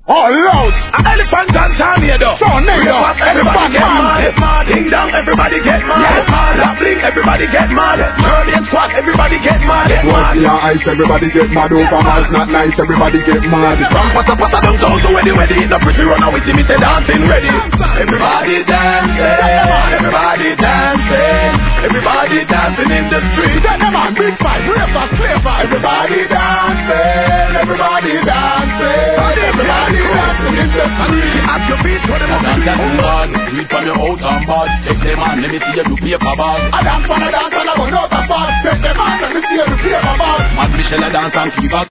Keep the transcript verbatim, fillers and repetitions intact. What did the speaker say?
Oh Lord, elephant and tornado. So nigga, everybody get mad. Get mad. Ding dong, everybody get mad. Get mad. La blink, everybody get mad. Murder squad, everybody get mad. Get mad. Your eyes, everybody get mad. Over miles, not nice, everybody get mad. From pata pata down down to ready ready. The pretty runner with me say dancing ready. Everybody dancing, everybody dancing, everybody dancing in the street. Come on, big fight, real fast, clear fight. Everybody dancing, everybody dancing, everybody dancing in the street. At your feet, what them up and down bad. Read from your out and bad. Take them on, let me see you do paper bag. I dance on a dance and I go out and bad. Take them on, let me see you do paper bag. Mad Michelle a dance and keep back.